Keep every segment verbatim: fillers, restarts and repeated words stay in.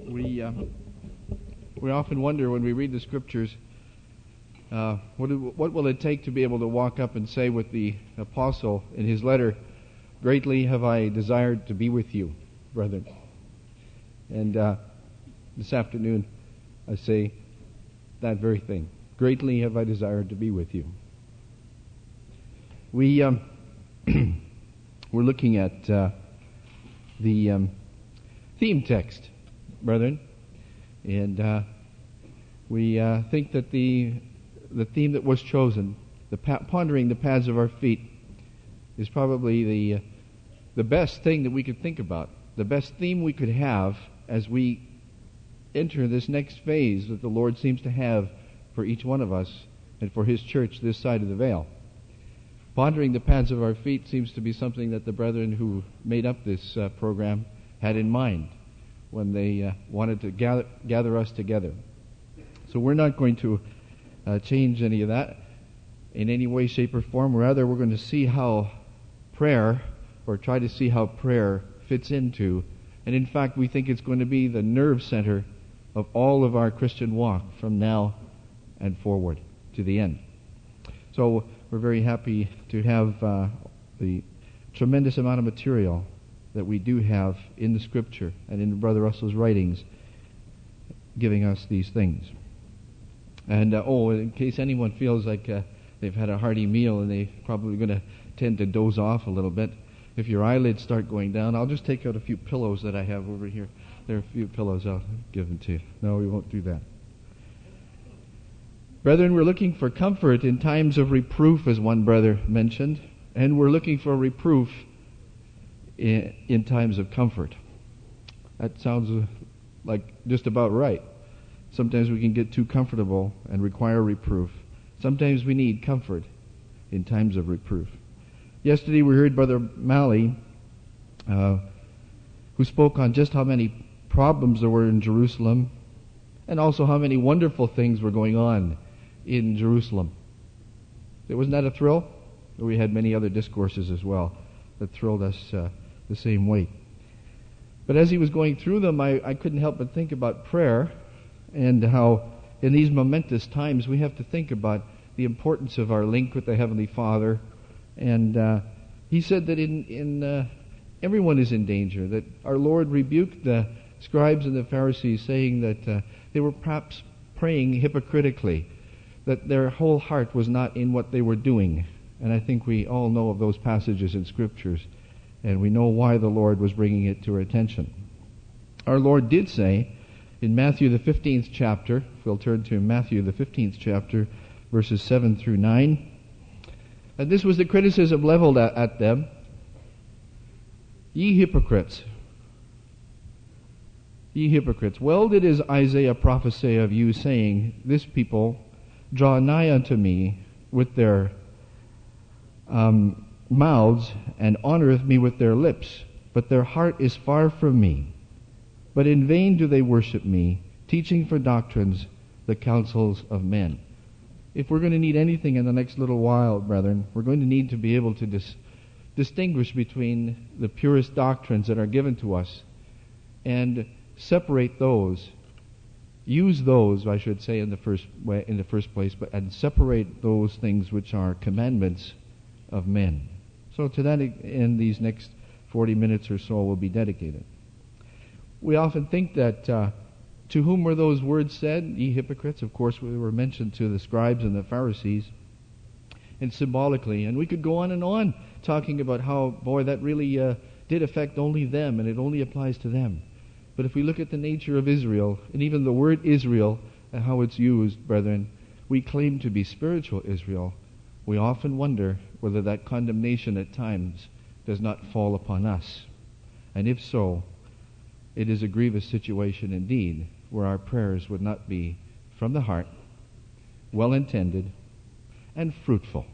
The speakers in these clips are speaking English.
We uh, we often wonder when we read the Scriptures, uh, what, do, what will it take to be able to walk up and say with the apostle in his letter, "Greatly have I desired to be with you, brethren." And uh, this afternoon, I say that very thing. Greatly have I desired to be with you. We um, we're looking at uh, the um, theme text, brethren, and uh, we uh, think that the the theme that was chosen, the pa- pondering the paths of our feet, is probably the uh, the best thing that we could think about, the best theme we could have as we enter this next phase that the Lord seems to have for each one of us and for His church this side of the veil. Pondering the paths of our feet seems to be something that the brethren who made up this uh, program had in mind when they uh, wanted to gather, gather us together. So we're not going to uh, change any of that in any way, shape, or form. Rather, we're going to see how prayer, or try to see how prayer fits into, and in fact, we think it's going to be the nerve center of all of our Christian walk from now and forward to the end. So we're very happy to have uh, the tremendous amount of material that we do have in the Scripture and in Brother Russell's writings giving us these things. And, uh, oh, in case anyone feels like uh, they've had a hearty meal and they're probably going to tend to doze off a little bit, if your eyelids start going down, I'll just take out a few pillows that I have over here. There are a few pillows I'll give them to you. No, we won't do that. Brethren, we're looking for comfort in times of reproof, as one brother mentioned, and we're looking for reproof in, in times of comfort. That sounds like just about right. Sometimes we can get too comfortable and require reproof. Sometimes we need comfort in times of reproof. Yesterday we heard Brother Malley, uh, who spoke on just how many problems there were in Jerusalem, and also how many wonderful things were going on in Jerusalem. Wasn't that a thrill? We had many other discourses as well that thrilled us uh, the same way. But as he was going through them, I, I couldn't help but think about prayer, and how in these momentous times we have to think about the importance of our link with the Heavenly Father. And uh, he said that in, in uh, everyone is in danger, that our Lord rebuked the scribes and the Pharisees, saying that uh, they were perhaps praying hypocritically, that their whole heart was not in what they were doing. And I think we all know of those passages in Scriptures, and we know why the Lord was bringing it to our attention. Our Lord did say in Matthew the fifteenth chapter, if we'll turn to Matthew the fifteenth chapter, verses seven through nine, and this was the criticism leveled at, at them. Ye hypocrites, ye hypocrites, well did his Isaiah prophesy of you, saying, This people draw nigh unto me with their um, mouths, and honoreth me with their lips, but their heart is far from me. But in vain do they worship me, teaching for doctrines the counsels of men. If we're going to need anything in the next little while, brethren, we're going to need to be able to dis- distinguish between the purest doctrines that are given to us and separate those, use those, I should say, in the first way, in the first place, but and separate those things which are commandments of men. So to that end, these next forty minutes or so will be dedicated. We often think that uh, to whom were those words said, ye hypocrites? Of course, we were mentioned to the scribes and the Pharisees, and symbolically. And we could go on and on talking about how, boy, that really uh, did affect only them, and it only applies to them. But if we look at the nature of Israel, and even the word Israel, and how it's used, brethren, we claim to be spiritual Israel. We often wonder whether that condemnation at times does not fall upon us. And if so, it is a grievous situation indeed, where our prayers would not be from the heart, well-intended, and fruitful.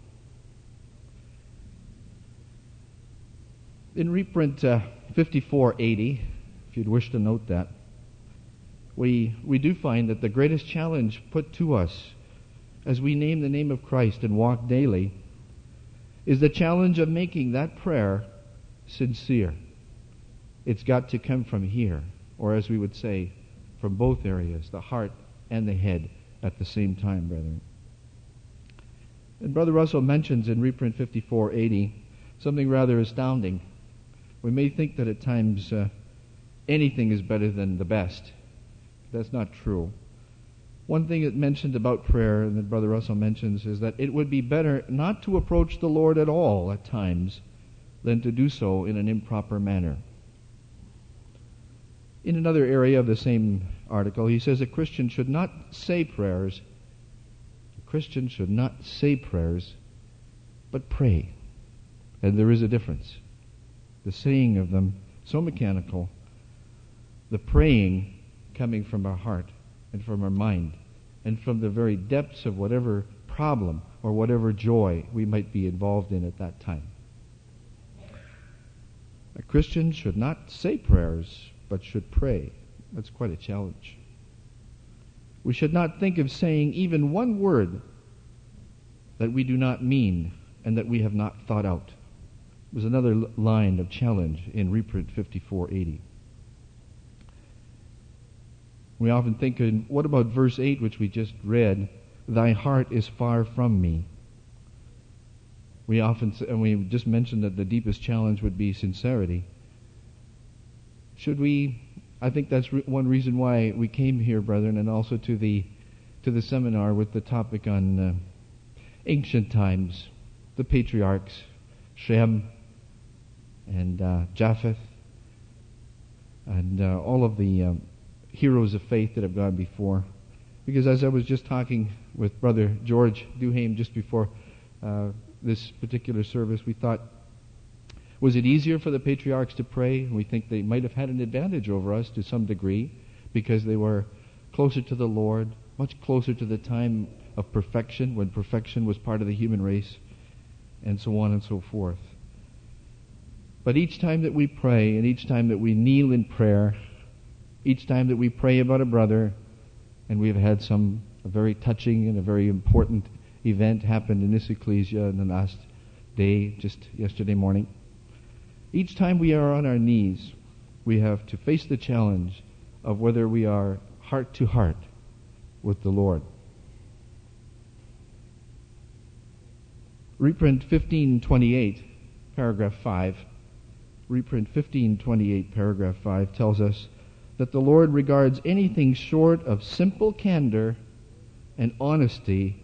In reprint uh, fifty-four eighty, if you'd wish to note that, we we do find that the greatest challenge put to us as we name the name of Christ and walk daily is the challenge of making that prayer sincere. It's got to come from here, or as we would say, from both areas, the heart and the head, at the same time, brethren. And Brother Russell mentions in reprint fifty-four eighty something rather astounding. We may think that at times uh, anything is better than the best. That's not true. One thing it mentioned about prayer, and that Brother Russell mentions, is that it would be better not to approach the Lord at all at times than to do so in an improper manner. In another area of the same article, he says a Christian should not say prayers. A Christian should not say prayers, but pray. And there is a difference. The saying of them, so mechanical, the praying coming from our heart and from our mind and from the very depths of whatever problem or whatever joy we might be involved in at that time. A Christian should not say prayers, but should pray. That's quite a challenge. We should not think of saying even one word that we do not mean and that we have not thought out. There's another l- line of challenge in reprint fifty-four eighty. We often think, in, what about verse eight, which we just read? Thy heart is far from me. We often, and we just mentioned that the deepest challenge would be sincerity. Should we, I think that's re- one reason why we came here, brethren, and also to the to the seminar with the topic on uh, ancient times, the patriarchs, Shem and uh, Japheth, and uh, all of the um, heroes of faith that have gone before. Because as I was just talking with Brother George Duhame just before uh, this particular service, we thought, was it easier for the patriarchs to pray? We think they might have had an advantage over us to some degree because they were closer to the Lord, much closer to the time of perfection, when perfection was part of the human race, and so on and so forth. But each time that we pray, and each time that we kneel in prayer, each time that we pray about a brother, and we have had some a very touching and a very important event happen in this ecclesia in the last day, just yesterday morning. Each time we are on our knees, we have to face the challenge of whether we are heart to heart with the Lord. Reprint fifteen twenty-eight, paragraph five. Reprint fifteen twenty-eight, paragraph five tells us that the Lord regards anything short of simple candor and honesty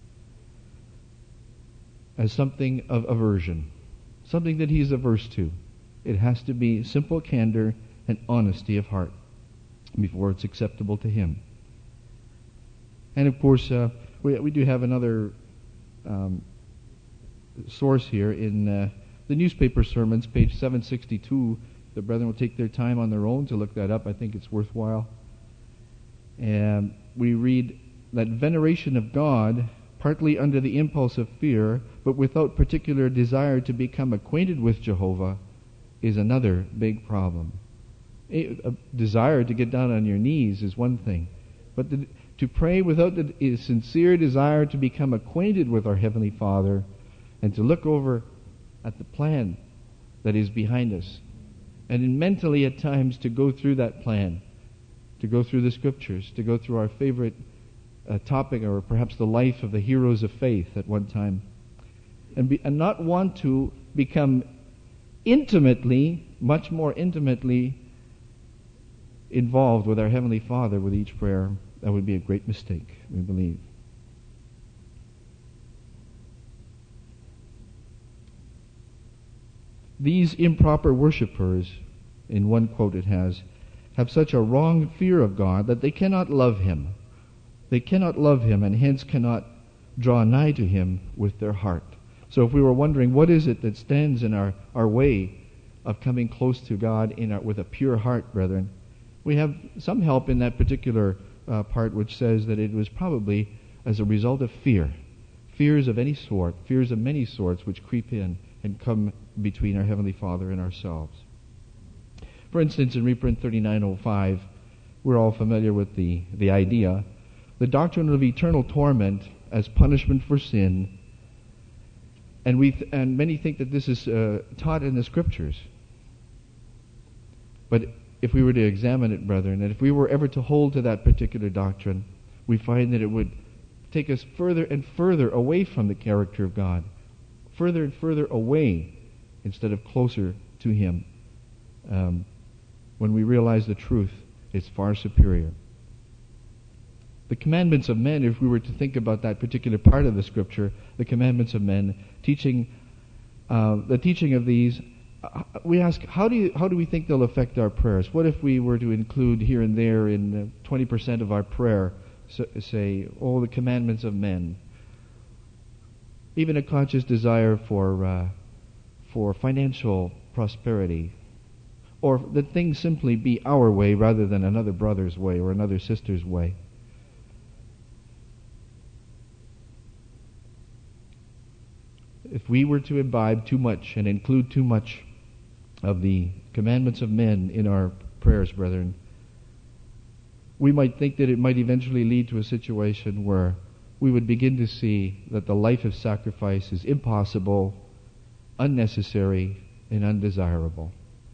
as something of aversion, something that He is averse to. It has to be simple candor and honesty of heart before it's acceptable to Him. And of course, uh, we, we do have another um, source here in uh, the newspaper sermons, page seven sixty-two. The brethren will take their time on their own to look that up. I think it's worthwhile. And we read that veneration of God, partly under the impulse of fear, but without particular desire to become acquainted with Jehovah, is another big problem. A, a desire to get down on your knees is one thing, but the, to pray without the sincere desire to become acquainted with our Heavenly Father and to look over at the plan that is behind us, and in mentally at times to go through that plan, to go through the Scriptures, to go through our favorite uh, topic, or perhaps the life of the heroes of faith at one time, and, be, and not want to become intimately, much more intimately involved with our Heavenly Father with each prayer. That would be a great mistake, we believe. These improper worshippers, in one quote it has, have such a wrong fear of God that they cannot love Him. They cannot love Him and hence cannot draw nigh to Him with their heart. So if we were wondering what is it that stands in our, our way of coming close to God in our, with a pure heart, brethren, we have some help in that particular uh, part which says that it was probably as a result of fear. Fears of any sort, fears of many sorts which creep in and come between our Heavenly Father and ourselves. For instance, in reprint thirty-nine oh five, we're all familiar with the, the idea, the doctrine of eternal torment as punishment for sin, and we th- and many think that this is uh, taught in the Scriptures. But if we were to examine it, brethren, and if we were ever to hold to that particular doctrine, we find that it would take us further and further away from the character of God, further and further away instead of closer to Him. Um, when we realize the truth, it's far superior. The commandments of men, if we were to think about that particular part of the Scripture, the commandments of men, teaching, uh, the teaching of these, uh, we ask, how do you, how do we think they'll affect our prayers? What if we were to include here and there in uh, twenty percent of our prayer, so, say, oh, the commandments of men, even a conscious desire for uh, for financial prosperity, or that things simply be our way rather than another brother's way or another sister's way. If we were to imbibe too much and include too much of the commandments of men in our prayers, brethren, we might think that it might eventually lead to a situation where we would begin to see that the life of sacrifice is impossible, unnecessary, and undesirable.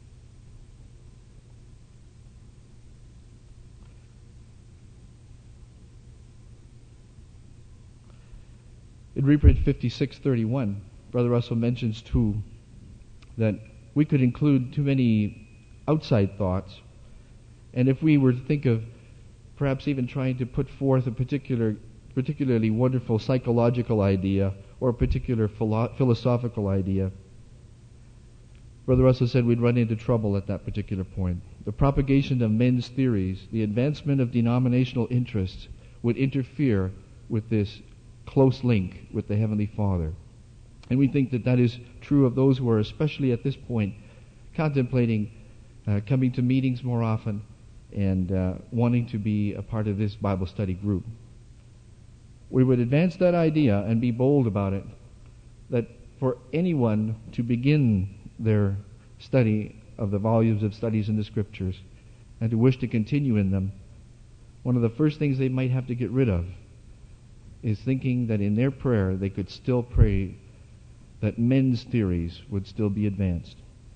In reprint fifty-six thirty-one, Brother Russell mentions too that we could include too many outside thoughts, and if we were to think of perhaps even trying to put forth a particular, particularly wonderful psychological idea or a particular philo- philosophical idea, Brother Russell said we'd run into trouble at that particular point. The propagation of men's theories, the advancement of denominational interests would interfere with this close link with the Heavenly Father. And we think that that is true of those who are especially at this point contemplating uh, coming to meetings more often and uh, wanting to be a part of this Bible study group. We would advance that idea and be bold about it, that for anyone to begin their study of the volumes of studies in the Scriptures and to wish to continue in them, one of the first things they might have to get rid of is thinking that in their prayer they could still pray that men's theories would still be advanced.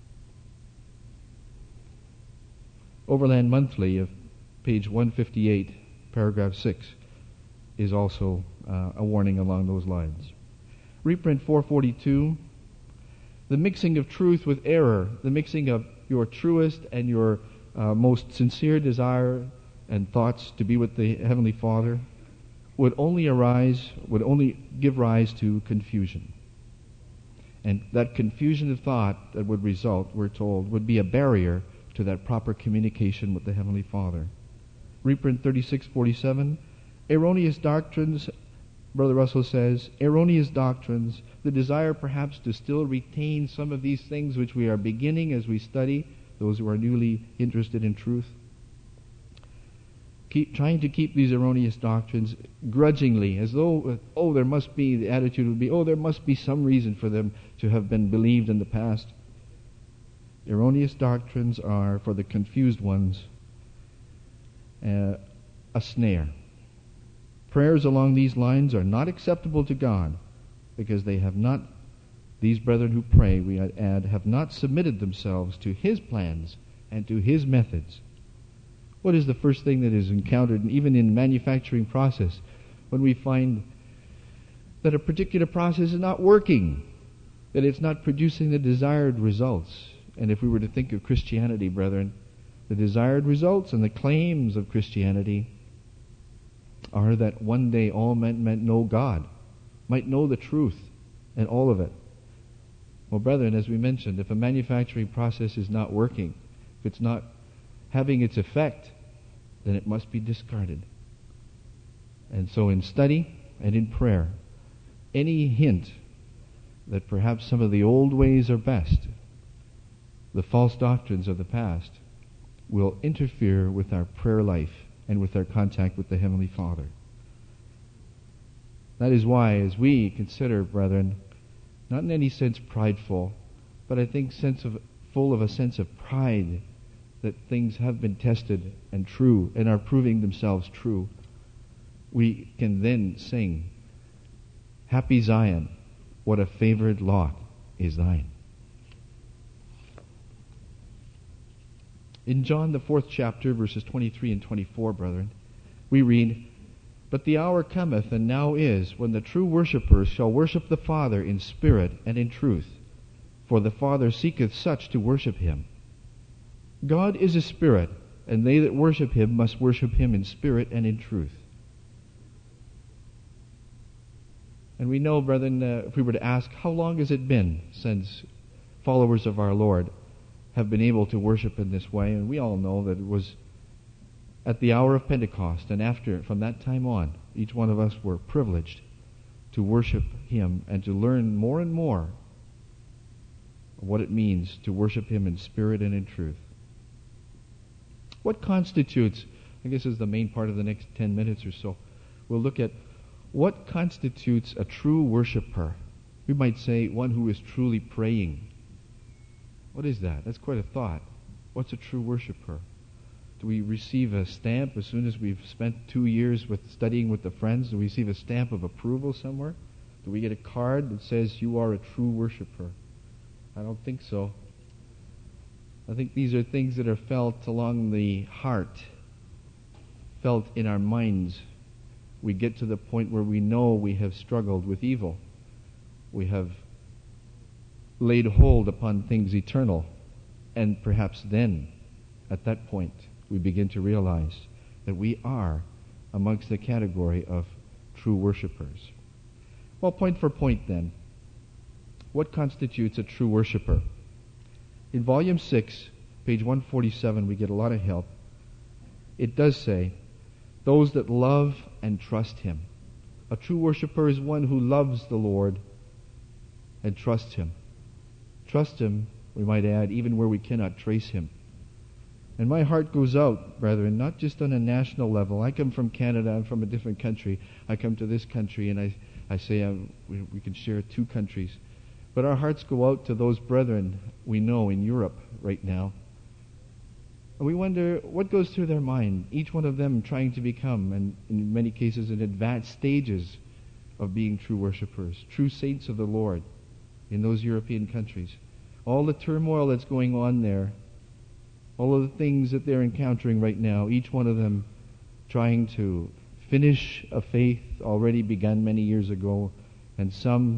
Overland Monthly of page one fifty-eight, paragraph six, is also uh, a warning along those lines. Reprint four forty-two, the mixing of truth with error, the mixing of your truest and your uh, most sincere desire and thoughts to be with the Heavenly Father would only arise, would only give rise to confusion. And that confusion of thought that would result, we're told, would be a barrier to that proper communication with the Heavenly Father. Reprint thirty-six forty-seven, erroneous doctrines, Brother Russell says, erroneous doctrines, the desire perhaps to still retain some of these things which we are beginning as we study, those who are newly interested in truth. Keep trying to keep these erroneous doctrines grudgingly, as though, oh, there must be, the attitude would be, oh, there must be some reason for them to have been believed in the past. Erroneous doctrines are, for the confused ones, uh, a snare. Prayers along these lines are not acceptable to God because they have not, these brethren who pray, we add, have not submitted themselves to His plans and to His methods. What is the first thing that is encountered, even in manufacturing process, when we find that a particular process is not working, that it's not producing the desired results? And if we were to think of Christianity, brethren, the desired results and the claims of Christianity are that one day all men might know God, might know the truth and all of it. Well, brethren, as we mentioned, if a manufacturing process is not working, if it's not having its effect, then it must be discarded. And so in study and in prayer, any hint that perhaps some of the old ways are best, the false doctrines of the past, will interfere with our prayer life and with our contact with the Heavenly Father. That is why, as we consider, brethren, not in any sense prideful, but I think sense of full of a sense of pride that things have been tested and true and are proving themselves true, we can then sing, Happy Zion, what a favored lot is thine. In John, the fourth chapter, verses twenty-three and twenty-four, brethren, we read, "But the hour cometh, and now is, when the true worshippers shall worship the Father in spirit and in truth, for the Father seeketh such to worship him. God is a spirit, and they that worship him must worship him in spirit and in truth." And we know, brethren, uh, if we were to ask, how long has it been since followers of our Lord have been able to worship in this way? And we all know that it was at the hour of Pentecost, and after, from that time on, each one of us were privileged to worship him and to learn more and more of what it means to worship him in spirit and in truth. What constitutes, I guess is the main part of the next ten minutes or so, we'll look at what constitutes a true worshiper. We might say one who is truly praying. What is that? That's quite a thought. What's a true worshiper? Do we receive a stamp as soon as we've spent two years with studying with the friends? Do we receive a stamp of approval somewhere? Do we get a card that says you are a true worshiper? I don't think so. I think these are things that are felt along the heart, felt in our minds. We get to the point where we know we have struggled with evil. We have laid hold upon things eternal. And perhaps then, at that point, we begin to realize that we are amongst the category of true worshippers. Well, point for point then, what constitutes a true worshiper? In volume six, page one forty-seven, we get a lot of help. It does say, "Those that love and trust him." A true worshiper is one who loves the Lord and trusts him. Trust him, we might add, even where we cannot trace him. And my heart goes out, brethren, not just on a national level. I come from Canada, I'm from a different country. I come to this country and I, I say uh, we, we can share two countries. But our hearts go out to those brethren we know in Europe right now. And we wonder what goes through their mind, each one of them trying to become, and in many cases in advanced stages of being true worshippers, true saints of the Lord in those European countries. All the turmoil that's going on there, all of the things that they're encountering right now, each one of them trying to finish a faith already begun many years ago, and some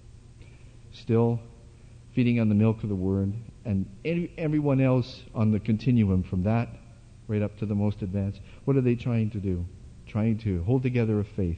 still feeding on the milk of the Word, and everyone else on the continuum from that right up to the most advanced. What are they trying to do? Trying to hold together a faith.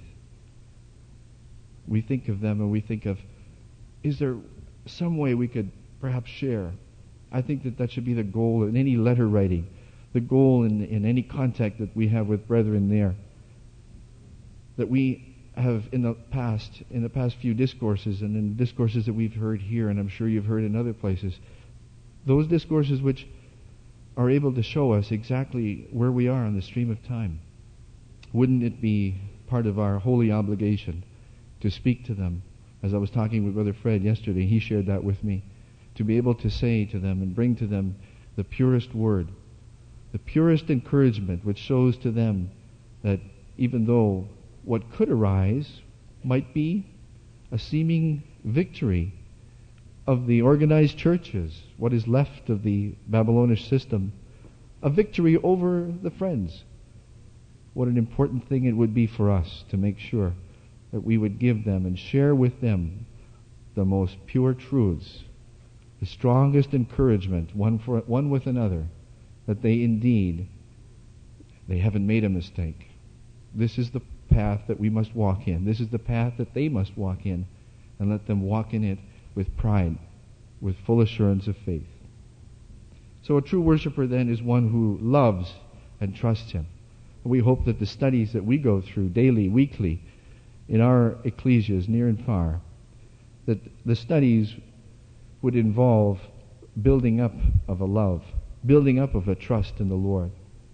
We think of them and we think of, is there some way we could perhaps share? I think that that should be the goal in any letter writing, the goal in, in any contact that we have with brethren there. That we have in the past, in the past few discourses and in discourses that we've heard here, and I'm sure you've heard in other places, those discourses which are able to show us exactly where we are on the stream of time. Wouldn't it be part of our holy obligation to speak to them? As I was talking with Brother Fred yesterday, he shared that with me. To be able to say to them and bring to them the purest word, the purest encouragement, which shows to them that even though what could arise might be a seeming victory of the organized churches, what is left of the Babylonish system, a victory over the friends. What an important thing it would be for us to make sure that we would give them and share with them the most pure truths, the strongest encouragement, one for one with another, that they indeed, they haven't made a mistake. This is the path that we must walk in. This is the path that they must walk in, and let them walk in it with pride, with full assurance of faith. So a true worshiper then is one who loves and trusts him. We hope that the studies that we go through daily, weekly, in our ecclesias near and far, that the studies would involve building up of a love, building up of a trust in the Lord.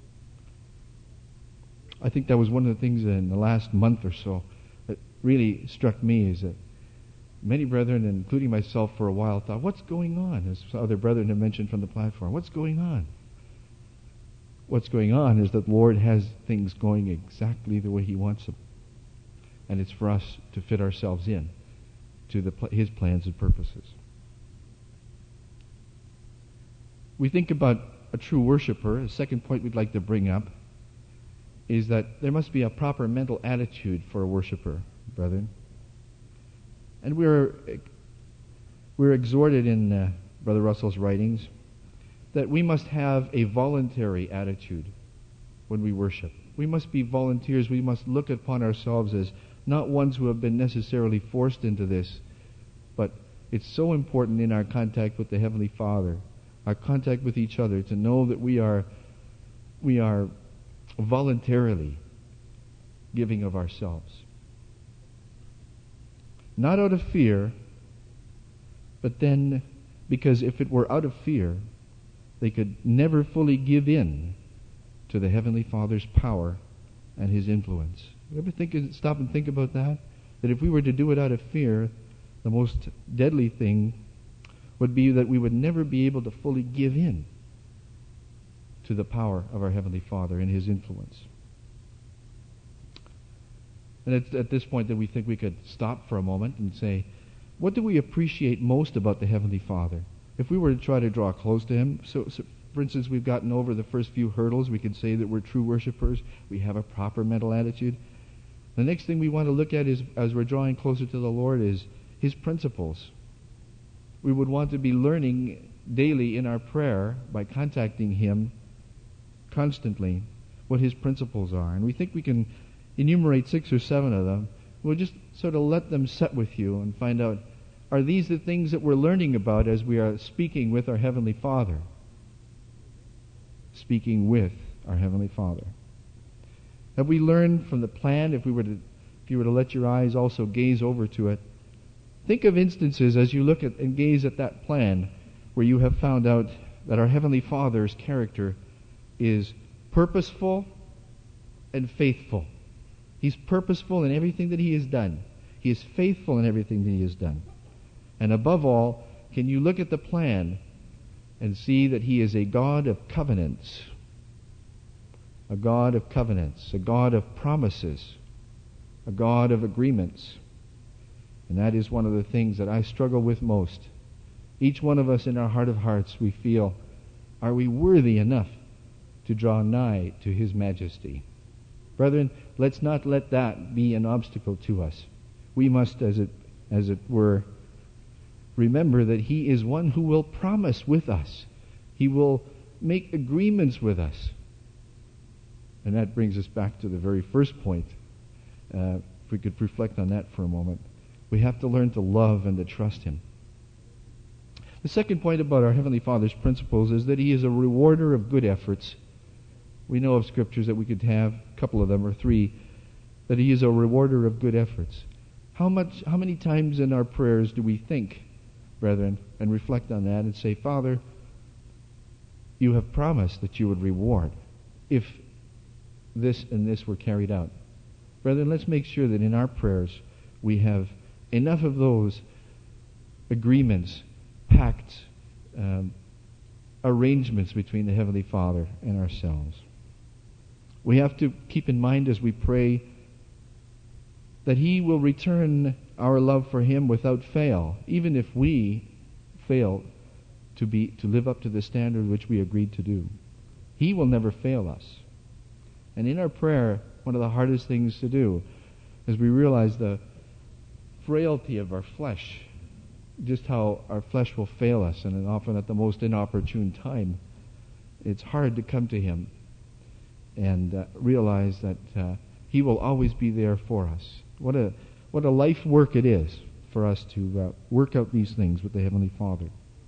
I think that was one of the things in the last month or so that really struck me, is that many brethren, including myself for a while, thought, what's going on? As other brethren have mentioned from the platform, what's going on? What's going on is that the Lord has things going exactly the way He wants them. And it's for us to fit ourselves in to the, His plans and purposes. We think about a true worshiper, a second point we'd like to bring up is that there must be a proper mental attitude for a worshiper, brethren. And we're we're exhorted in uh, Brother Russell's writings that we must have a voluntary attitude when we worship. We must be volunteers. We must look upon ourselves as not ones who have been necessarily forced into this, but it's so important in our contact with the Heavenly Father, our contact with each other, to know that we are we are voluntarily giving of ourselves. Not out of fear, but then because if it were out of fear, they could never fully give in to the Heavenly Father's power and His influence. You ever think, stop and think about that? That if we were to do it out of fear, the most deadly thing would be that we would never be able to fully give in to the power of our Heavenly Father and His influence. And it's at this point that we think we could stop for a moment and say, what do we appreciate most about the Heavenly Father? If we were to try to draw close to Him, so, so for instance, we've gotten over the first few hurdles, we could say that we're true worshipers, we have a proper mental attitude. The next thing we want to look at is, as we're drawing closer to the Lord, is His principles. We would want to be learning daily in our prayer by contacting Him constantly what His principles are. And we think we can enumerate six or seven of them. We'll just sort of let them set with you and find out, are these the things that we're learning about as we are speaking with our Heavenly Father? Speaking with our Heavenly Father. Have we learned from the plan, if we were to, if you were to let your eyes also gaze over to it, think of instances as you look at and gaze at that plan where you have found out that our Heavenly Father's character is purposeful and faithful. He's purposeful in everything that He has done. He is faithful in everything that He has done. And above all, can you look at the plan and see that He is a God of covenants, a God of covenants, a God of promises, a God of agreements. And that is one of the things that I struggle with most. Each one of us in our heart of hearts, we feel, are we worthy enough to draw nigh to His majesty? Brethren, let's not let that be an obstacle to us. We must, as it, as it were, remember that He is one who will promise with us. He will make agreements with us. And that brings us back to the very first point. Uh, if we could reflect on that for a moment. We have to learn to love and to trust Him. The second point about our Heavenly Father's principles is that He is a rewarder of good efforts. We know of scriptures that we could have, a couple of them or three, that He is a rewarder of good efforts. How much, how many times in our prayers do we think, brethren, and reflect on that and say, Father, You have promised that You would reward if this and this were carried out. Brethren, let's make sure that in our prayers we have enough of those agreements, pacts, um, arrangements between the Heavenly Father and ourselves. We have to keep in mind as we pray that He will return our love for Him without fail, even if we fail to be to live up to the standard which we agreed to do. He will never fail us. And in our prayer, one of the hardest things to do is we realize the frailty of our flesh, just how our flesh will fail us, and often at the most inopportune time. It's hard to come to Him and uh, realize that uh, He will always be there for us. What a what a life work it is for us to uh, work out these things with the Heavenly Father.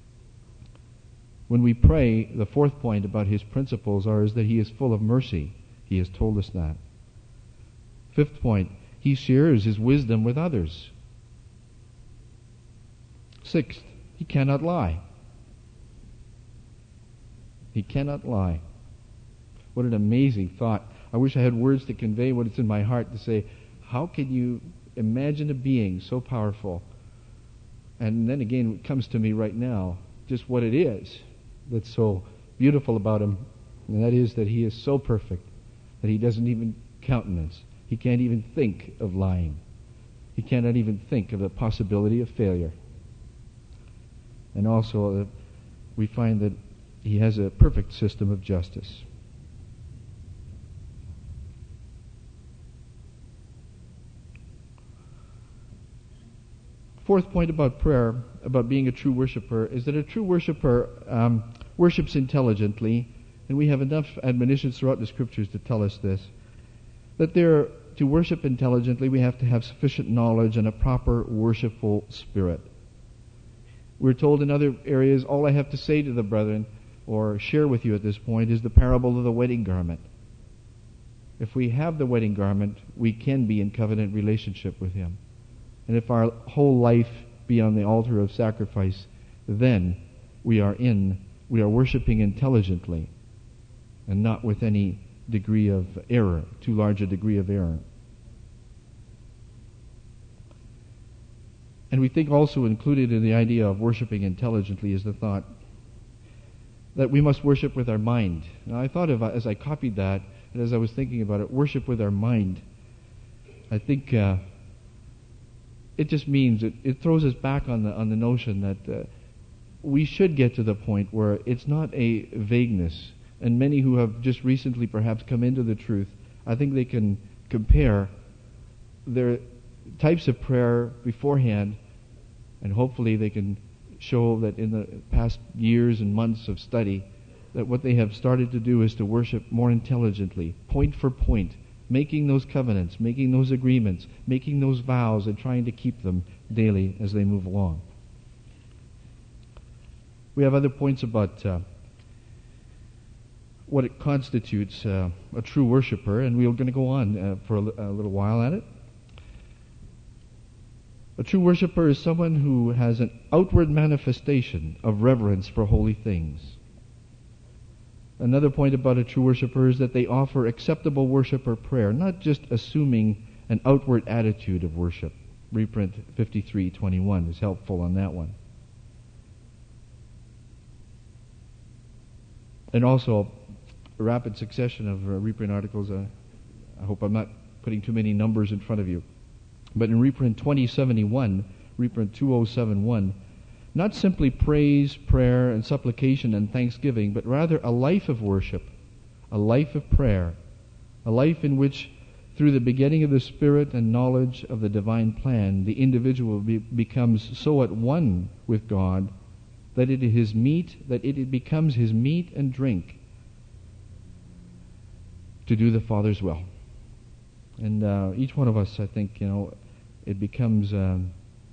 When we pray, the fourth point about His principles are is that He is full of mercy. He has told us that. Fifth point, He shares His wisdom with others. Sixth, He cannot lie. He cannot lie. What an amazing thought. I wish I had words to convey what is in my heart to say, how can you imagine a being so powerful? And then again, it comes to me right now, just what it is that's so beautiful about Him. And that is that He is so perfect that He doesn't even countenance. He can't even think of lying. He cannot even think of the possibility of failure. And also, uh, we find that He has a perfect system of justice. Fourth point about prayer, about being a true worshiper, is that a true worshiper um, worships intelligently, and we have enough admonitions throughout the Scriptures to tell us this, that there, to worship intelligently, we have to have sufficient knowledge and a proper worshipful spirit. We're told in other areas, all I have to say to the brethren, or share with you at this point, is the parable of the wedding garment. If we have the wedding garment, we can be in covenant relationship with Him. And if our whole life be on the altar of sacrifice, then we are in, we are worshiping intelligently, and not with any degree of error, too large a degree of error. And we think also included in the idea of worshiping intelligently is the thought that we must worship with our mind. Now I thought of, as I copied that, and as I was thinking about it, worship with our mind, I think uh, it just means, it, it throws us back on the on the notion that uh, we should get to the point where it's not a vagueness. And many who have just recently perhaps come into the truth, I think they can compare their types of prayer beforehand, and hopefully they can show that in the past years and months of study, that what they have started to do is to worship more intelligently, point for point, making those covenants, making those agreements, making those vows, and trying to keep them daily as they move along. We have other points about uh, what it constitutes uh, a true worshiper, and we're going to go on uh, for a, l- a little while at it. A true worshiper is someone who has an outward manifestation of reverence for holy things. Another point about a true worshiper is that they offer acceptable worship or prayer, not just assuming an outward attitude of worship. Reprint fifty-three twenty-one is helpful on that one. And also, a rapid succession of uh, reprint articles. Uh, I hope I'm not putting too many numbers in front of you. But in reprint twenty seventy-one, reprint two thousand seventy-one, not simply praise, prayer, and supplication and thanksgiving, but rather a life of worship, a life of prayer, a life in which, through the begetting of the Spirit and knowledge of the divine plan, the individual be- becomes so at one with God that it is his meat, that it becomes his meat and drink to do the Father's will. And uh, each one of us, I think, you know, it becomes um,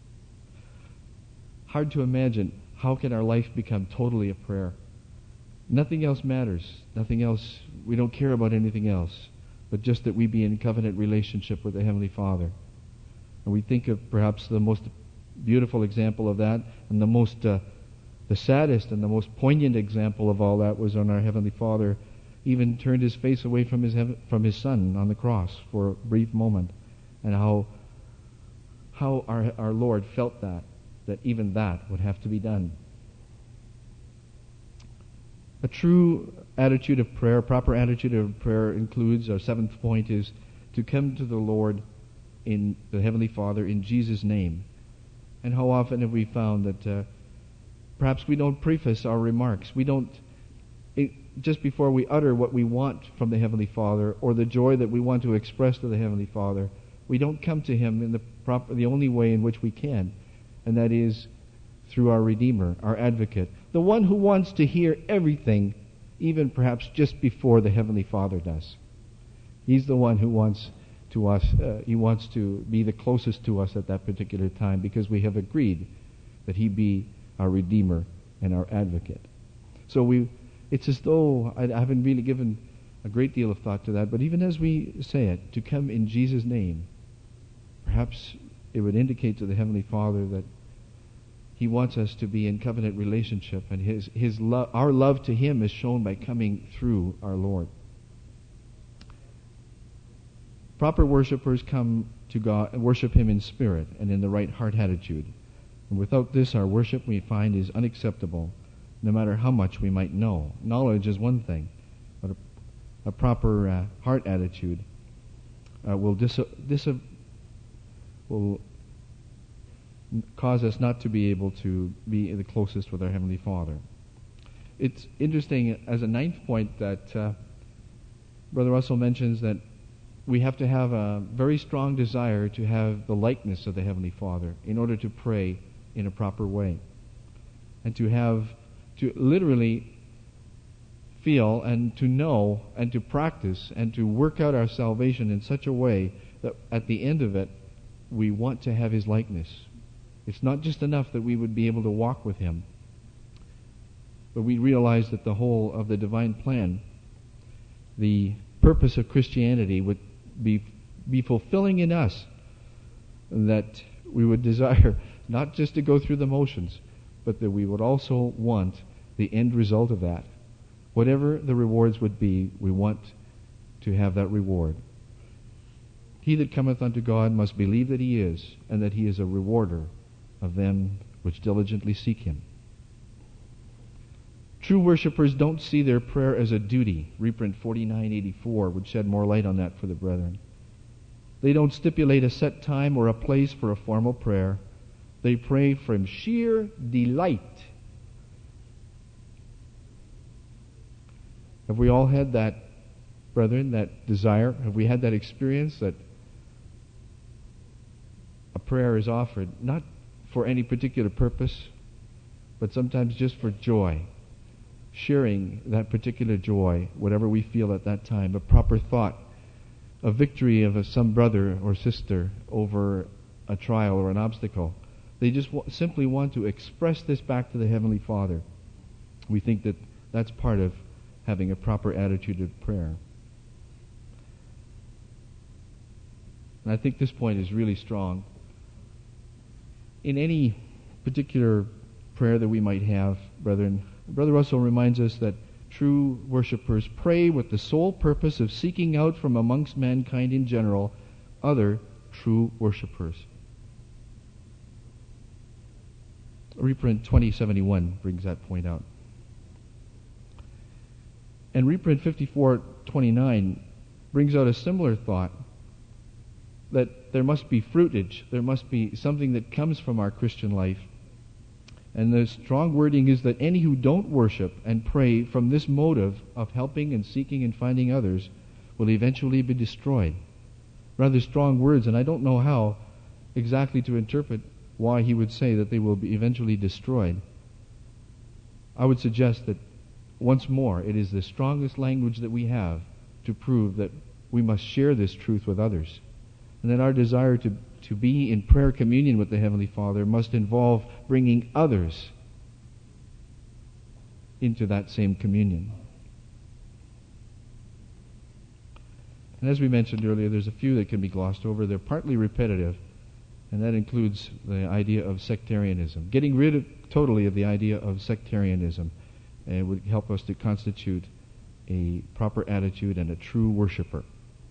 hard to imagine how can our life become totally a prayer. Nothing else matters. Nothing else. We don't care about anything else, but just that we be in covenant relationship with the Heavenly Father. And we think of perhaps the most beautiful example of that, and the most, uh, the saddest and the most poignant example of all that was when our Heavenly Father even turned His face away from His heaven, from His Son on the cross for a brief moment, and how how our our Lord felt that, that even that would have to be done. A true attitude of prayer, proper attitude of prayer includes, our seventh point is, to come to the Lord, in the Heavenly Father, in Jesus' name. And how often have we found that uh, perhaps we don't preface our remarks. We don't, it, just before we utter what we want from the Heavenly Father, or the joy that we want to express to the Heavenly Father, we don't come to Him in the proper, the only way in which we can, and that is through our Redeemer, our Advocate, the one who wants to hear everything, even perhaps just before the Heavenly Father does. He's the one who wants to us, uh, He wants to be the closest to us at that particular time, because we have agreed that He be our Redeemer and our Advocate. So we, it's as though, I, I haven't really given a great deal of thought to that, but even as we say it, to come in Jesus' name, perhaps it would indicate to the Heavenly Father that He wants us to be in covenant relationship, and His His love, our love to Him is shown by coming through our Lord. Proper worshipers come to God and worship Him in spirit and in the right heart attitude. And without this, our worship, we find, is unacceptable, no matter how much we might know. Knowledge is one thing, but a, a proper uh, heart attitude uh, will dis, dis will cause us not to be able to be the closest with our Heavenly Father. it's interesting as a ninth point that uh, Brother Russell mentions that we have to have a very strong desire to have the likeness of the Heavenly Father in order to pray in a proper way. And to have, to literally feel and to know and to practice and to work out our salvation in such a way that at the end of it, we want to have His likeness. It's not just enough that we would be able to walk with Him, but we realize that the whole of the divine plan, the purpose of Christianity, would be be fulfilling in us, that we would desire not just to go through the motions, but that we would also want the end result of that. Whatever the rewards would be, we want to have that reward. He that cometh unto God must believe that He is, and that He is a rewarder of them which diligently seek Him. True worshippers don't see their prayer as a duty. Reprint forty-nine eighty-four would shed more light on that for the brethren. They don't stipulate a set time or a place for a formal prayer. They pray from sheer delight. Have we all had that, brethren, that desire? Have we had that experience that a prayer is offered not for any particular purpose, but sometimes just for joy? Sharing that particular joy, whatever we feel at that time, a proper thought, a victory of a, some brother or sister over a trial or an obstacle. They just w- simply want to express this back to the Heavenly Father. We think that that's part of having a proper attitude of prayer. And I think this point is really strong. In any particular prayer that we might have, brethren, Brother Russell reminds us that true worshippers pray with the sole purpose of seeking out from amongst mankind in general other true worshippers. Reprint twenty seventy-one brings that point out. And reprint fifty-four twenty-nine brings out a similar thought, that there must be fruitage, there must be something that comes from our Christian life. And the strong wording is that any who don't worship and pray from this motive of helping and seeking and finding others will eventually be destroyed. Rather strong words, and I don't know how exactly to interpret why he would say that they will be eventually destroyed. I would suggest that, once more, it is the strongest language that we have to prove that we must share this truth with others. And that our desire to, to be in prayer communion with the Heavenly Father must involve bringing others into that same communion. And as we mentioned earlier, there's a few that can be glossed over. They're partly repetitive, and that includes the idea of sectarianism. Getting rid of, totally of the idea of sectarianism uh, would help us to constitute a proper attitude and a true worshiper.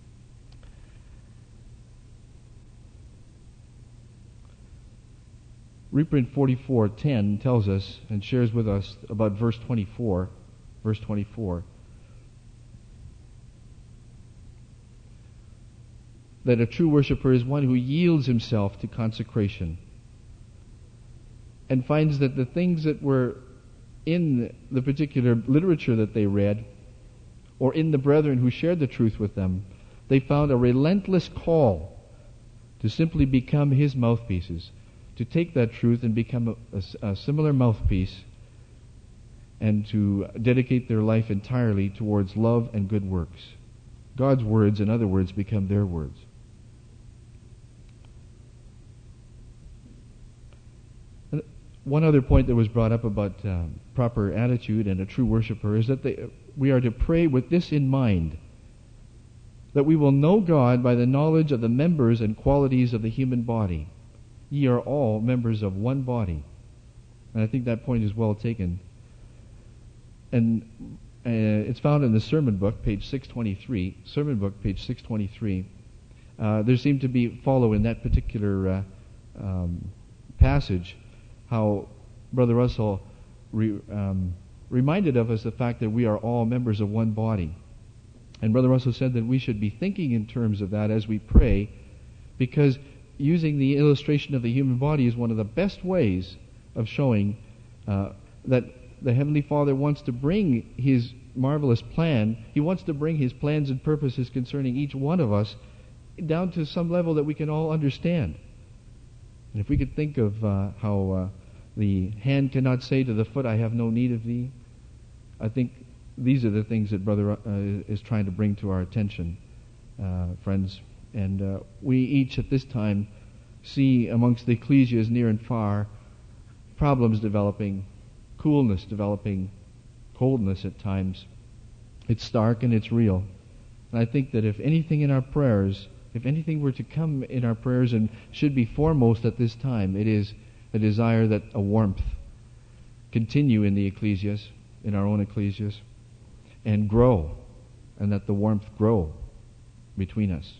Reprint forty-four ten tells us and shares with us about verse twenty-four. Verse twenty-four. That a true worshiper is one who yields himself to consecration and finds that the things that were in the particular literature that they read or in the brethren who shared the truth with them, they found a relentless call to simply become his mouthpieces, to take that truth and become a, a, a similar mouthpiece and to dedicate their life entirely towards love and good works. God's words, in other words, become their words. And one other point that was brought up about um, proper attitude and a true worshiper is that they, we are to pray with this in mind, that we will know God by the knowledge of the members and qualities of the human body. Ye are all members of one body. And I think that point is well taken. And uh, it's found in the sermon book, page six twenty-three. Sermon book, page six twenty-three. Uh, there seemed to be, follow in that particular uh, um, passage, how Brother Russell re, um, reminded of us the fact that we are all members of one body. And Brother Russell said that we should be thinking in terms of that as we pray, because using the illustration of the human body is one of the best ways of showing uh, that the Heavenly Father wants to bring His marvelous plan. He wants to bring His plans and purposes concerning each one of us down to some level that we can all understand. And if we could think of uh, how uh, the hand cannot say to the foot, I have no need of thee, I think these are the things that Brother uh, is trying to bring to our attention, uh, friends. And uh, we each at this time see amongst the ecclesias near and far problems developing, coolness developing, coldness at times. It's stark and it's real. And I think that if anything in our prayers, if anything were to come in our prayers and should be foremost at this time, it is a desire that a warmth continue in the ecclesias, in our own ecclesias, and grow, and that the warmth grow between us.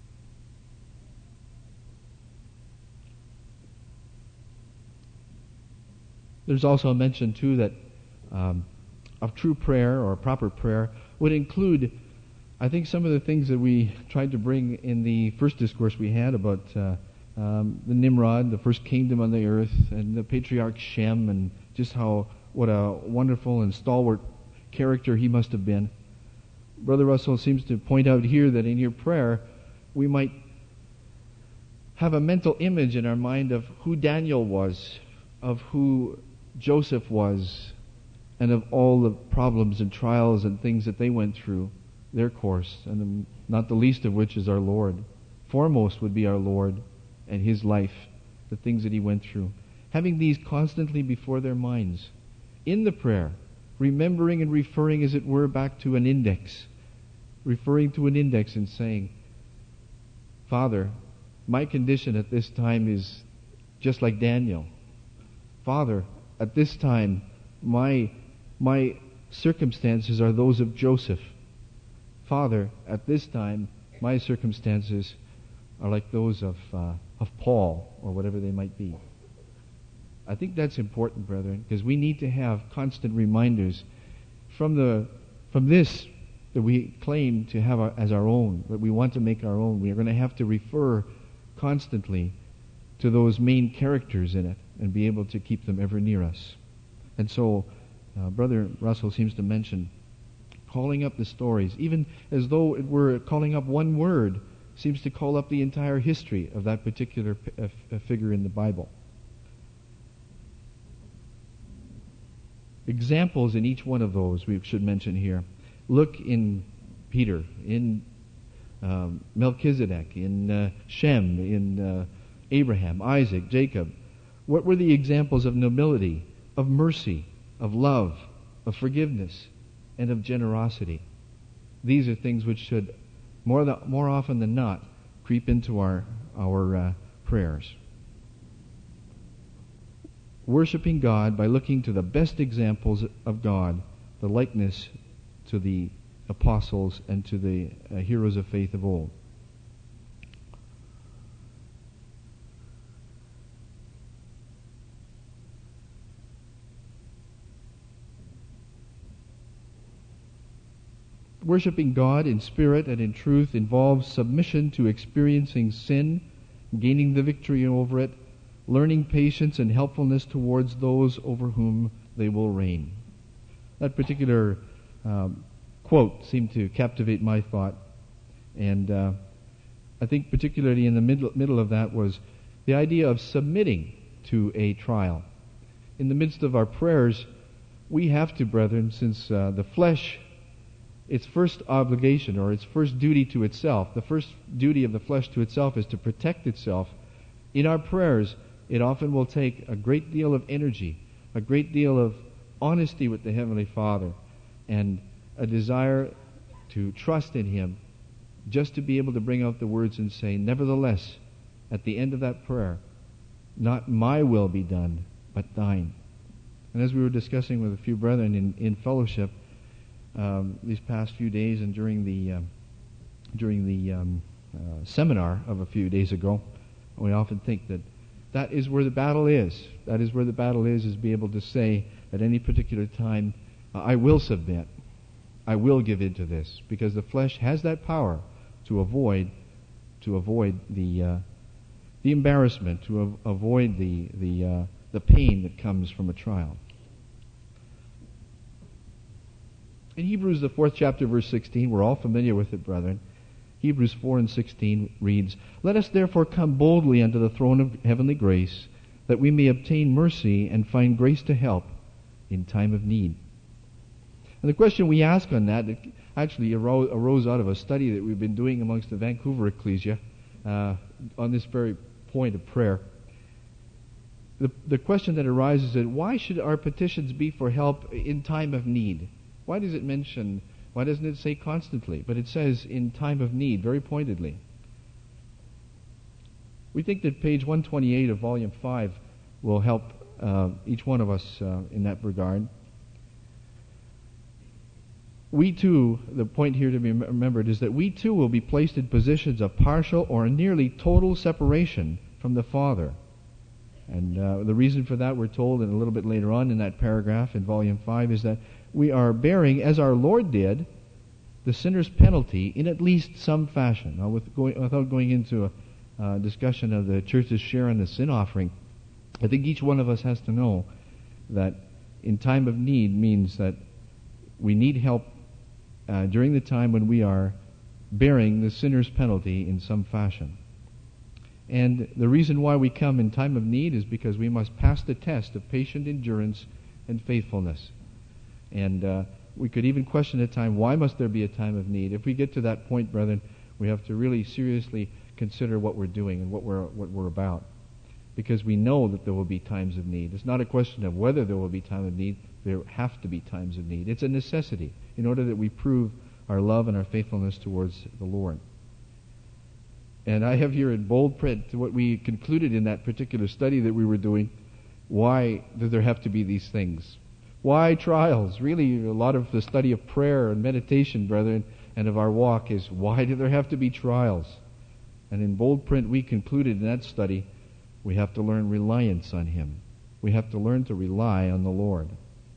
There's also a mention, too, that um, of true prayer or proper prayer would include, I think, some of the things that we tried to bring in the first discourse we had about uh, um, the Nimrod, the first kingdom on the earth, and the patriarch Shem, and just how, what a wonderful and stalwart character he must have been. Brother Russell seems to point out here that in your prayer, we might have a mental image in our mind of who Daniel was, of who Joseph was, and of all the problems and trials and things that they went through, their course, and not the least of which is our Lord. Foremost would be our Lord and His life, the things that He went through. Having these constantly before their minds, in the prayer, remembering and referring, as it were, back to an index, referring to an index and saying, Father, my condition at this time is just like Daniel. Father, at this time, my my circumstances are those of Joseph. Father, at this time, my circumstances are like those of uh, of Paul, or whatever they might be. I think that's important, brethren, because we need to have constant reminders from the from this that we claim to have our, as our own, that we want to make our own. We are going to have to refer constantly to those main characters in it and be able to keep them ever near us. And so, uh, Brother Russell seems to mention calling up the stories, even as though it were calling up one word, seems to call up the entire history of that particular p- uh, f- figure in the Bible. Examples in each one of those we should mention here. Look in Peter, in um, Melchizedek, in uh, Shem, in uh, Abraham, Isaac, Jacob. What were the examples of nobility, of mercy, of love, of forgiveness, and of generosity? These are things which should, more the, more often than not, creep into our our uh, prayers. Worshipping God by looking to the best examples of God, the likeness to the apostles and to the uh, heroes of faith of old. Worshipping God in spirit and in truth involves submission to experiencing sin, gaining the victory over it, learning patience and helpfulness towards those over whom they will reign. That particular um, quote seemed to captivate my thought, and uh, I think particularly in the middle, middle of that was the idea of submitting to a trial. In the midst of our prayers, we have to, brethren, since uh, the flesh, its first obligation or its first duty to itself, the first duty of the flesh to itself is to protect itself. In our prayers, it often will take a great deal of energy, a great deal of honesty with the Heavenly Father, and a desire to trust in Him, just to be able to bring out the words and say, nevertheless, at the end of that prayer, not my will be done, but thine. And as we were discussing with a few brethren in, in fellowship um, these past few days and during the um, during the um, uh, seminar of a few days ago, we often think that that is where the battle is. That is where the battle is, is be able to say at any particular time, I will submit. I will give in to this, because the flesh has that power to avoid to avoid the uh, the embarrassment, to av- avoid the the uh, the pain that comes from a trial. In Hebrews, the fourth chapter, verse sixteen, we're all familiar with it, brethren. Hebrews four and sixteen reads, "Let us therefore come boldly unto the throne of heavenly grace, that we may obtain mercy and find grace to help in time of need." And the question we ask on that, it actually arose, arose out of a study that we've been doing amongst the Vancouver Ecclesia uh, on this very point of prayer. The, the question that arises is, why should our petitions be for help in time of need? Why does it mention, why doesn't it say constantly? But it says in time of need, very pointedly. We think that page one twenty-eight of volume five will help uh, each one of us uh, in that regard. We too, the point here to be remembered is that we too will be placed in positions of partial or nearly total separation from the Father. And uh, the reason for that, we're told, and a little bit later on in that paragraph in volume five, is that we are bearing, as our Lord did, the sinner's penalty in at least some fashion. Now, with going, without going into a uh, discussion of the church's share in the sin offering, I think each one of us has to know that in time of need means that we need help uh, during the time when we are bearing the sinner's penalty in some fashion. And the reason why we come in time of need is because we must pass the test of patient endurance and faithfulness. And uh, we could even question at time, why must there be a time of need? If we get to that point, brethren, we have to really seriously consider what we're doing and what we're what we're about. Because we know that there will be times of need. It's not a question of whether there will be time of need. There have to be times of need. It's a necessity in order that we prove our love and our faithfulness towards the Lord. And I have here in bold print what we concluded in that particular study that we were doing. Why do there have to be these things? Why trials? Really, a lot of the study of prayer and meditation, brethren, and of our walk is, why do there have to be trials? And in bold print we concluded in that study, we have to learn reliance on Him. We have to learn to rely on the Lord.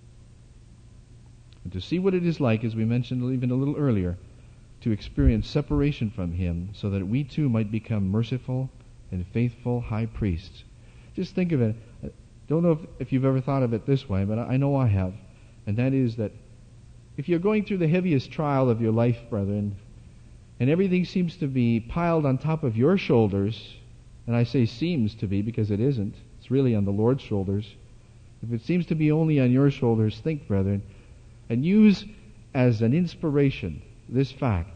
And to see what it is like, as we mentioned even a little earlier, to experience separation from Him so that we too might become merciful and faithful high priests. Just think of it. I don't know if, if you've ever thought of it this way, but I know I have. And that is that if you're going through the heaviest trial of your life, brethren, and everything seems to be piled on top of your shoulders, and I say seems to be because it isn't, it's really on the Lord's shoulders. If it seems to be only on your shoulders, think, brethren, and use as an inspiration this fact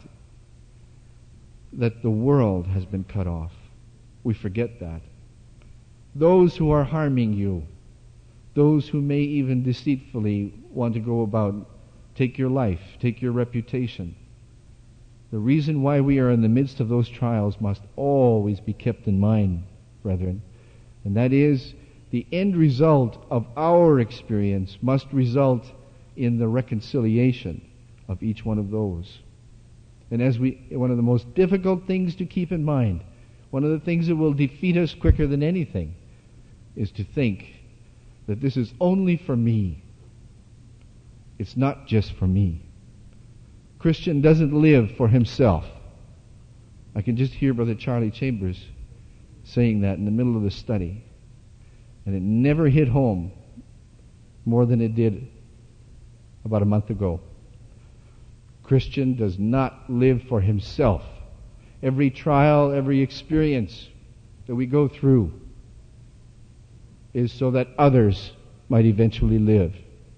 that the world has been cut off. We forget that. Those who are harming you, those who may even deceitfully want to go about, take your life, take your reputation. The reason why we are in the midst of those trials must always be kept in mind, brethren. And that is, the end result of our experience must result in the reconciliation of each one of those. And as we, one of the most difficult things to keep in mind, one of the things that will defeat us quicker than anything, is to think that this is only for me. It's not just for me. Christian doesn't live for himself. I can just hear Brother Charlie Chambers saying that in the middle of the study. And it never hit home more than it did about a month ago. Christian does not live for himself. Every trial, every experience that we go through is so that others might eventually live,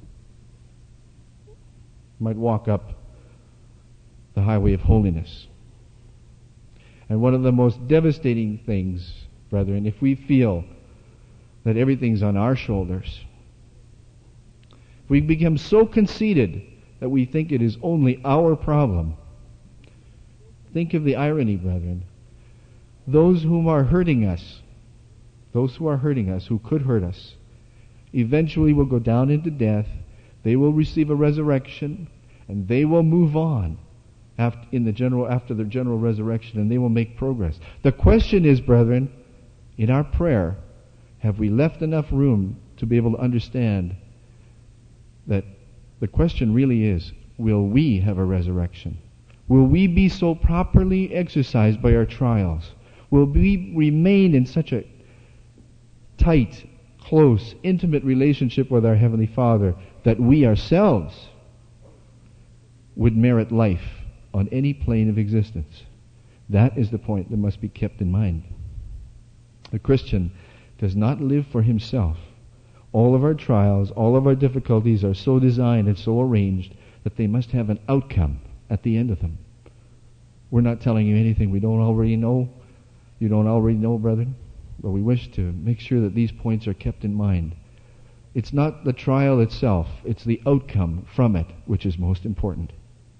might walk up the highway of holiness. And one of the most devastating things, brethren, if we feel that everything's on our shoulders, if we become so conceited that we think it is only our problem, think of the irony, brethren. Those whom are hurting us, those who are hurting us, who could hurt us, eventually will go down into death. They will receive a resurrection, and they will move on after, in the general, after the general resurrection, and they will make progress. The question is, brethren, in our prayer, have we left enough room to be able to understand that the question really is, will we have a resurrection? Will we be so properly exercised by our trials? Will we remain in such a tight, close, intimate relationship with our Heavenly Father that we ourselves would merit life on any plane of existence. That is the point that must be kept in mind. The Christian does not live for himself. All of our trials, all of our difficulties are so designed and so arranged that they must have an outcome at the end of them. We're not telling you anything we don't already know. You don't already know, brethren. But we wish to make sure that these points are kept in mind. It's not the trial itself, it's the outcome from it which is most important.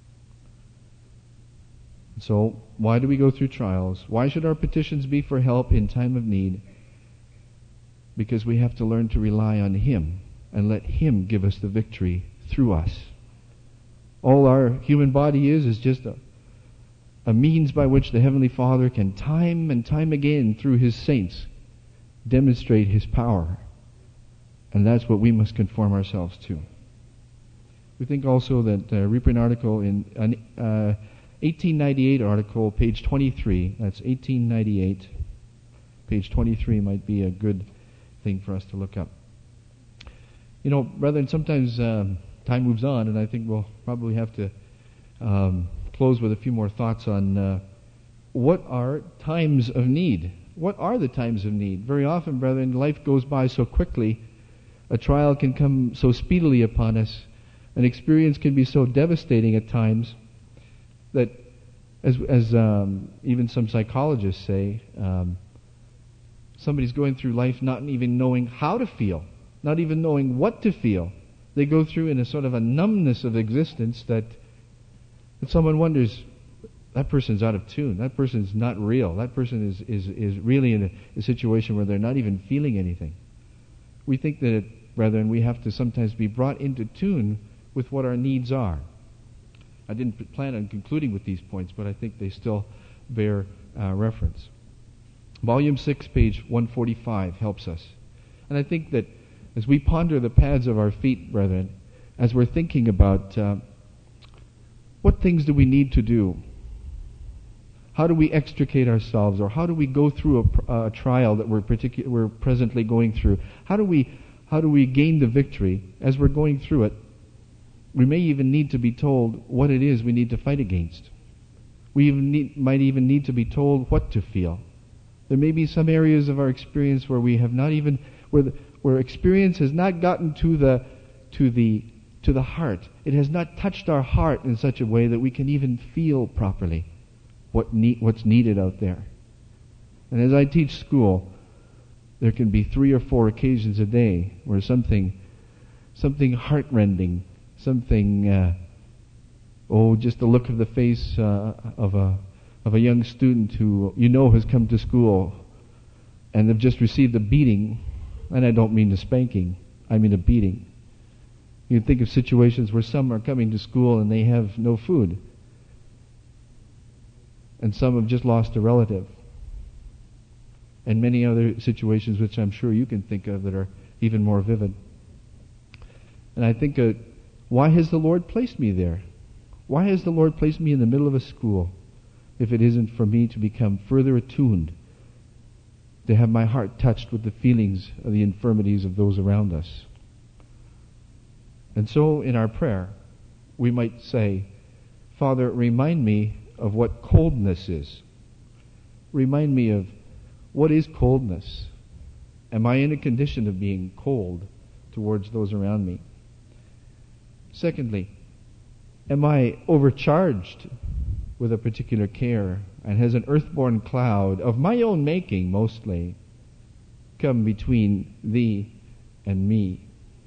So, why do we go through trials? Why should our petitions be for help in time of need? Because we have to learn to rely on Him and let Him give us the victory through us. All our human body is is just a, a means by which the Heavenly Father can time and time again through His saints demonstrate His power. And that's what we must conform ourselves to. We think also that uh, reprint article in an uh, eighteen ninety-eight article, page twenty-three, that's eighteen ninety-eight, page twenty-three might be a good thing for us to look up. You know, brethren, sometimes um, time moves on, and I think we'll probably have to um, close with a few more thoughts on uh, what are times of need. What are the times of need? Very often, brethren, life goes by so quickly. A trial can come so speedily upon us. An experience can be so devastating at times that, as, as um, even some psychologists say, um, somebody's going through life not even knowing how to feel, not even knowing what to feel. They go through in a sort of a numbness of existence that, that someone wonders, that person's out of tune. That person's not real. That person is, is, is really in a, a situation where they're not even feeling anything. We think that, brethren, we have to sometimes be brought into tune with what our needs are. I didn't plan on concluding with these points, but I think they still bear uh, reference. Volume six, page one forty-five helps us. And I think that as we ponder the paths of our feet, brethren, as we're thinking about uh, what things do we need to do, how do we extricate ourselves, or how do we go through a, a trial that we're, particu- we're presently going through? How do we how do we gain the victory as we're going through it? We may even need to be told what it is we need to fight against. We even need, might even need to be told what to feel. There may be some areas of our experience where we have not even where the, where experience has not gotten to the to the to the heart. It has not touched our heart in such a way that we can even feel properly what need, what's needed out there. And as I teach school, there can be three or four occasions a day where something something heartrending, something uh, oh, just the look of the face uh, of a of a young student who you know has come to school and they've just received a beating, and I don't mean a spanking, I mean a beating. You think of situations where some are coming to school and they have no food, and some have just lost a relative, and many other situations which I'm sure you can think of that are even more vivid. And I think, uh, why has the Lord placed me there? Why has the Lord placed me in the middle of a school if it isn't for me to become further attuned, to have my heart touched with the feelings of the infirmities of those around us? And so in our prayer, we might say, Father, remind me of what coldness is. Remind me of what is coldness. Am I in a condition of being cold towards those around me? Secondly, am I overcharged with a particular care, and has an earthborn cloud of my own making mostly come between thee and me?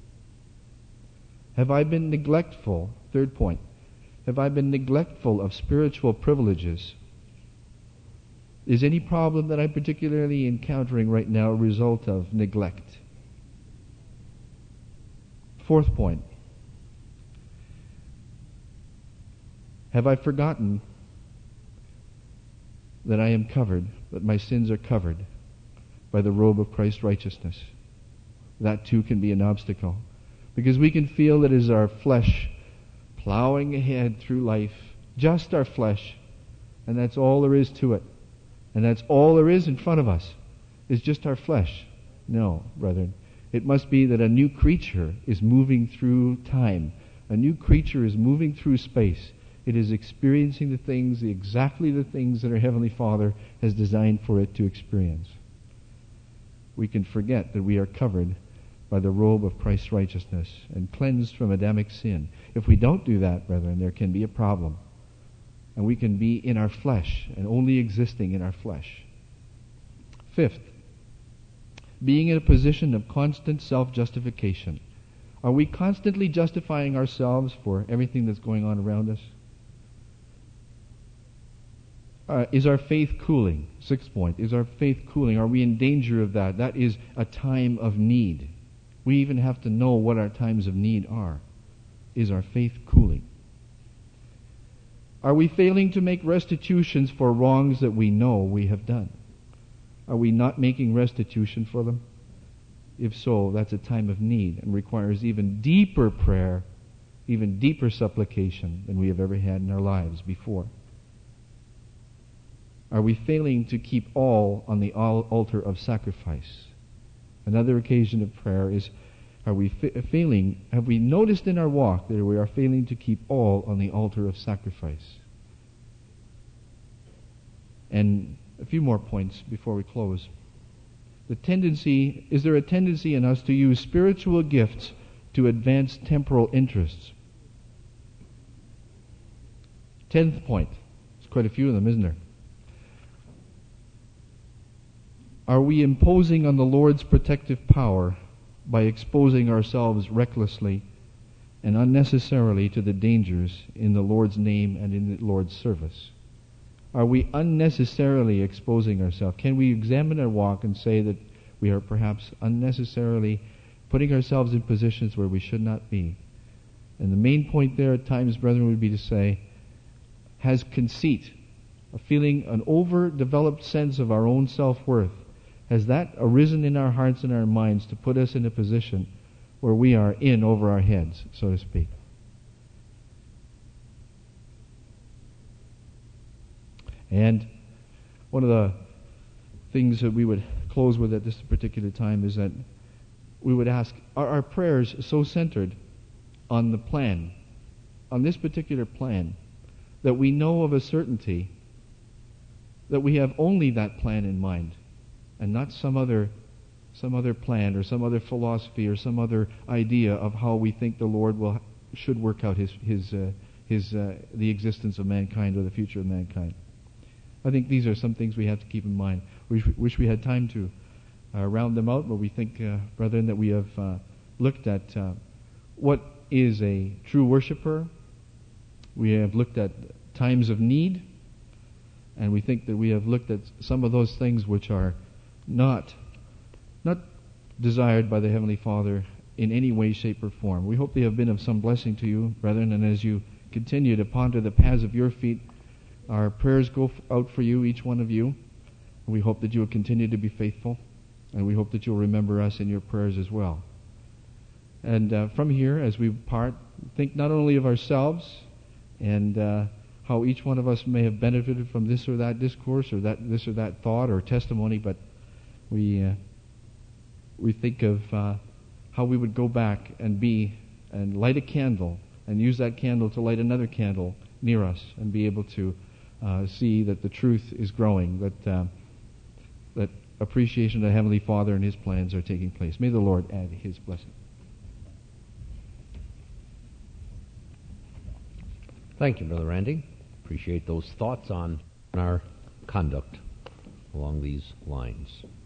Have I been neglectful? Third point. Have I been neglectful of spiritual privileges? Is any problem that I'm particularly encountering right now a result of neglect? Fourth point. Have I forgotten that I am covered, that my sins are covered by the robe of Christ's righteousness? That too can be an obstacle, because we can feel that it is our flesh plowing ahead through life, just our flesh, and that's all there is to it. And that's all there is in front of us, is just our flesh. No, brethren. It must be that a new creature is moving through time, a new creature is moving through space. It is experiencing the things, exactly the things that our Heavenly Father has designed for it to experience. We can forget that we are covered by the robe of Christ's righteousness and cleansed from Adamic sin. If we don't do that, brethren, there can be a problem. And we can be in our flesh and only existing in our flesh. Fifth, being in a position of constant self-justification. Are we constantly justifying ourselves for everything that's going on around us? Uh, is our faith cooling? Sixth point, is our faith cooling? Are we in danger of that? That is a time of need. We even have to know what our times of need are. Is our faith cooling? Are we failing to make restitutions for wrongs that we know we have done? Are we not making restitution for them? If so, that's a time of need and requires even deeper prayer, even deeper supplication than we have ever had in our lives before. Are we failing to keep all on the altar of sacrifice? Another occasion of prayer is, are we fa- failing, have we noticed in our walk that we are failing to keep all on the altar of sacrifice? And a few more points before we close. The tendency, is there a tendency in us to use spiritual gifts to advance temporal interests? Tenth point. There's quite a few of them, isn't there? Are we imposing on the Lord's protective power by exposing ourselves recklessly and unnecessarily to the dangers in the Lord's name and in the Lord's service? Are we unnecessarily exposing ourselves? Can we examine our walk and say that we are perhaps unnecessarily putting ourselves in positions where we should not be? And the main point there at times, brethren, would be to say, has conceit, a feeling, an overdeveloped sense of our own self-worth, has that arisen in our hearts and our minds to put us in a position where we are in over our heads, so to speak? And one of the things that we would close with at this particular time is that we would ask, are our prayers so centered on the plan, on this particular plan, that we know of a certainty that we have only that plan in mind and not some other some other plan or some other philosophy or some other idea of how we think the Lord will should work out his his uh, his uh, the existence of mankind or the future of mankind? I think these are some things we have to keep in mind. We wish we had time to uh, round them out, but we think, uh, brethren, that we have uh, looked at uh, what is a true worshiper. We have looked at times of need, and we think that we have looked at some of those things which are not not desired by the Heavenly Father in any way, shape, or form. We hope they have been of some blessing to you, brethren, and as you continue to ponder the paths of your feet, our prayers go out for you, each one of you. We hope that you will continue to be faithful, and we hope that you'll remember us in your prayers as well. And uh, from here, as we part, think not only of ourselves and uh, how each one of us may have benefited from this or that discourse or that this or that thought or testimony, but we uh, we think of uh, how we would go back and be and light a candle and use that candle to light another candle near us and be able to uh, see that the truth is growing, that uh, that appreciation of the Heavenly Father and His plans are taking place. May the Lord add His blessing. Thank you, Brother Randy. Appreciate those thoughts on our conduct along these lines.